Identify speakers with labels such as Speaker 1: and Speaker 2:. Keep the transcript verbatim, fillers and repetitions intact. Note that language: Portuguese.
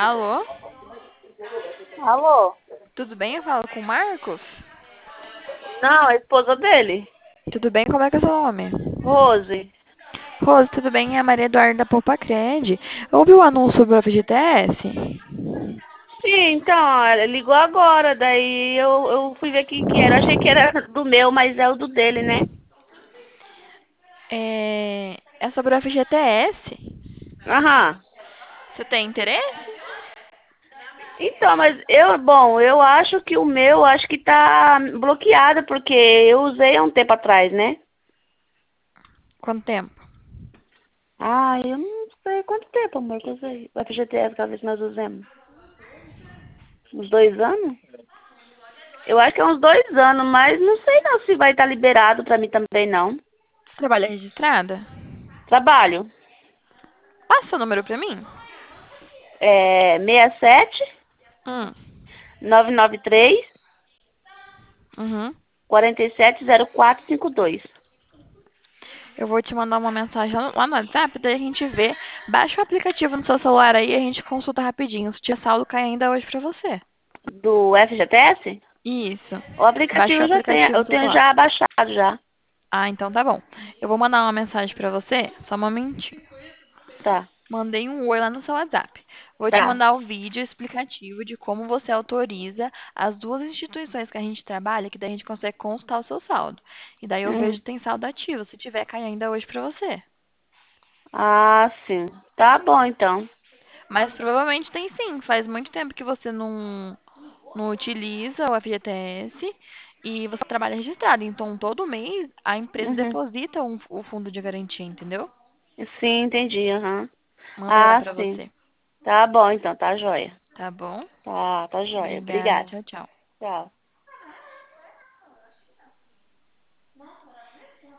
Speaker 1: Alô?
Speaker 2: Alô?
Speaker 1: Tudo bem? Eu falo com o Marcos?
Speaker 2: Não, a esposa dele.
Speaker 1: Tudo bem? Como é que é seu nome?
Speaker 2: Rose.
Speaker 1: Rose, tudo bem? É a Maria Eduarda da Poupacred. Ouviu o anúncio sobre o F G T S?
Speaker 2: Sim, então, ela ligou agora, daí eu, eu fui ver quem que era. Achei que era do meu, mas é o do dele, né?
Speaker 1: É... é sobre o F G T S.
Speaker 2: Aham.
Speaker 1: Você tem interesse?
Speaker 2: Então, mas eu, bom, eu acho que o meu, acho que tá bloqueado, porque eu usei há um tempo atrás, né?
Speaker 1: Quanto tempo?
Speaker 2: Ah, eu não sei quanto tempo, amor, que eu usei. O F G T S, aquela vez que nós usamos. Uns dois anos? Eu acho que é uns dois anos, mas não sei não se vai estar liberado pra mim também, não.
Speaker 1: Você trabalha registrada?
Speaker 2: Trabalho.
Speaker 1: Passa o número pra mim?
Speaker 2: É seis sete
Speaker 1: Hum.
Speaker 2: nove nove três
Speaker 1: Uhum.
Speaker 2: quatro sete zero quatro cinco dois.
Speaker 1: Eu vou te mandar uma mensagem lá no lá no WhatsApp, daí a gente vê. Baixa o aplicativo no seu celular aí e a gente consulta rapidinho. Se o tia saldo cai ainda hoje pra você.
Speaker 2: Do F G T S?
Speaker 1: Isso.
Speaker 2: O
Speaker 1: Baixa
Speaker 2: aplicativo
Speaker 1: o
Speaker 2: eu já tenho,
Speaker 1: aplicativo
Speaker 2: eu
Speaker 1: no seu
Speaker 2: tenho
Speaker 1: celular.
Speaker 2: já baixado já.
Speaker 1: Ah, então tá bom. Eu vou mandar uma mensagem pra você, só um momentinho.
Speaker 2: Tá,
Speaker 1: Mandei um oi lá no seu WhatsApp. Vou te
Speaker 2: tá.
Speaker 1: mandar o vídeo explicativo de como você autoriza as duas instituições que a gente trabalha, que daí a gente consegue consultar o seu saldo. E daí eu vejo
Speaker 2: Hum.
Speaker 1: se tem saldo ativo, se tiver, cai ainda hoje pra você.
Speaker 2: Ah, sim. Tá bom então.
Speaker 1: Mas provavelmente tem sim, faz muito tempo que você não, não utiliza o F G T S e você trabalha registrado. Então todo mês a empresa
Speaker 2: Uhum.
Speaker 1: deposita um- o fundo de garantia, entendeu?
Speaker 2: Sim, entendi, aham.
Speaker 1: Mandei lá
Speaker 2: Ah,
Speaker 1: pra
Speaker 2: sim.
Speaker 1: você.
Speaker 2: Tá bom então, tá joia.
Speaker 1: Tá bom?
Speaker 2: Tá, tá joia.
Speaker 1: Obrigada.
Speaker 2: Obrigada.
Speaker 1: Tchau, tchau.
Speaker 2: Tchau.